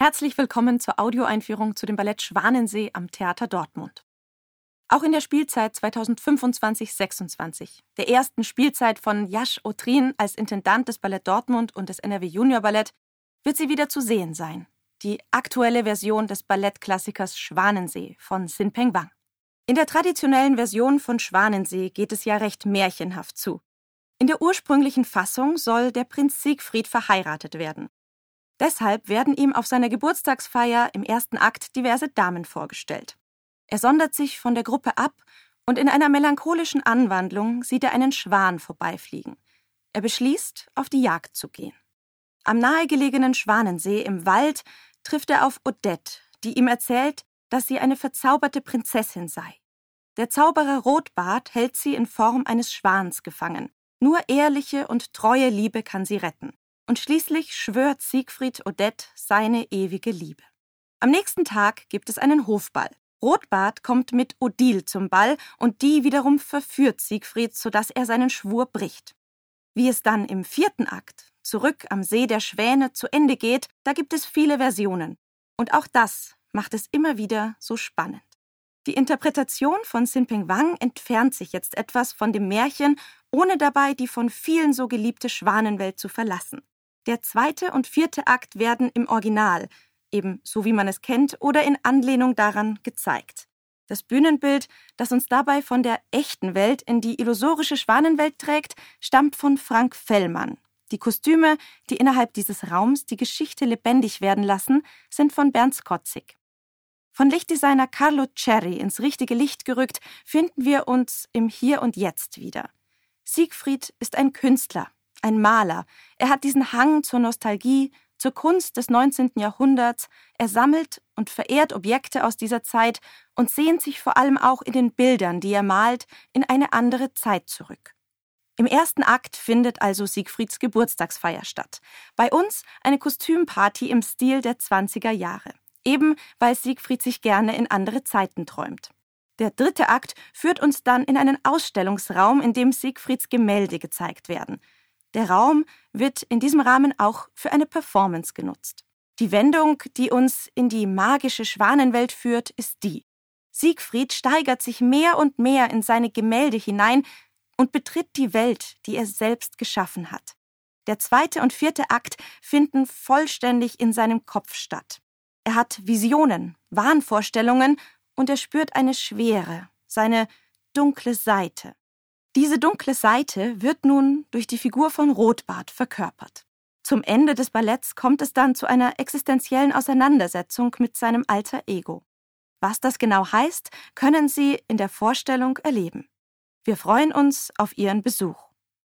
Herzlich willkommen zur Audioeinführung zu dem Ballett Schwanensee am Theater Dortmund. Auch in der Spielzeit 2025/26, der ersten Spielzeit von Yash Autrin als Intendant des Ballett Dortmund und des NRW Junior Ballett, wird sie wieder zu sehen sein. Die aktuelle Version des Ballettklassikers Schwanensee von Sin Peng Wang. In der traditionellen Version von Schwanensee geht es ja recht märchenhaft zu. In der ursprünglichen Fassung soll der Prinz Siegfried verheiratet werden. Deshalb werden ihm auf seiner Geburtstagsfeier im ersten Akt diverse Damen vorgestellt. Er sondert sich von der Gruppe ab und in einer melancholischen Anwandlung sieht er einen Schwan vorbeifliegen. Er beschließt, auf die Jagd zu gehen. Am nahegelegenen Schwanensee im Wald trifft er auf Odette, die ihm erzählt, dass sie eine verzauberte Prinzessin sei. Der Zauberer Rotbart hält sie in Form eines Schwans gefangen. Nur ehrliche und treue Liebe kann sie retten. Und schließlich schwört Siegfried Odette seine ewige Liebe. Am nächsten Tag gibt es einen Hofball. Rotbart kommt mit Odile zum Ball und die wiederum verführt Siegfried, sodass er seinen Schwur bricht. Wie es dann im vierten Akt, zurück am See der Schwäne, zu Ende geht, da gibt es viele Versionen. Und auch das macht es immer wieder so spannend. Die Interpretation von Sin Peng Wang entfernt sich jetzt etwas von dem Märchen, ohne dabei die von vielen so geliebte Schwanenwelt zu verlassen. Der zweite und vierte Akt werden im Original, eben so wie man es kennt, oder in Anlehnung daran gezeigt. Das Bühnenbild, das uns dabei von der echten Welt in die illusorische Schwanenwelt trägt, stammt von Frank Fellmann. Die Kostüme, die innerhalb dieses Raums die Geschichte lebendig werden lassen, sind von Bernd Skotzig. Von Lichtdesigner Carlo Cerri ins richtige Licht gerückt, finden wir uns im Hier und Jetzt wieder. Siegfried ist ein Künstler, ein Maler. Er hat diesen Hang zur Nostalgie, zur Kunst des 19. Jahrhunderts. Er sammelt und verehrt Objekte aus dieser Zeit und sehnt sich vor allem auch in den Bildern, die er malt, in eine andere Zeit zurück. Im ersten Akt findet also Siegfrieds Geburtstagsfeier statt. Bei uns eine Kostümparty im Stil der 20er Jahre. Eben weil Siegfried sich gerne in andere Zeiten träumt. Der dritte Akt führt uns dann in einen Ausstellungsraum, in dem Siegfrieds Gemälde gezeigt werden. Der Raum wird in diesem Rahmen auch für eine Performance genutzt. Die Wendung, die uns in die magische Schwanenwelt führt, ist die: Siegfried steigert sich mehr und mehr in seine Gemälde hinein und betritt die Welt, die er selbst geschaffen hat. Der zweite und vierte Akt finden vollständig in seinem Kopf statt. Er hat Visionen, Wahnvorstellungen und er spürt eine Schwere, seine dunkle Seite. Diese dunkle Seite wird nun durch die Figur von Rotbart verkörpert. Zum Ende des Balletts kommt es dann zu einer existenziellen Auseinandersetzung mit seinem alter Ego. Was das genau heißt, können Sie in der Vorstellung erleben. Wir freuen uns auf Ihren Besuch.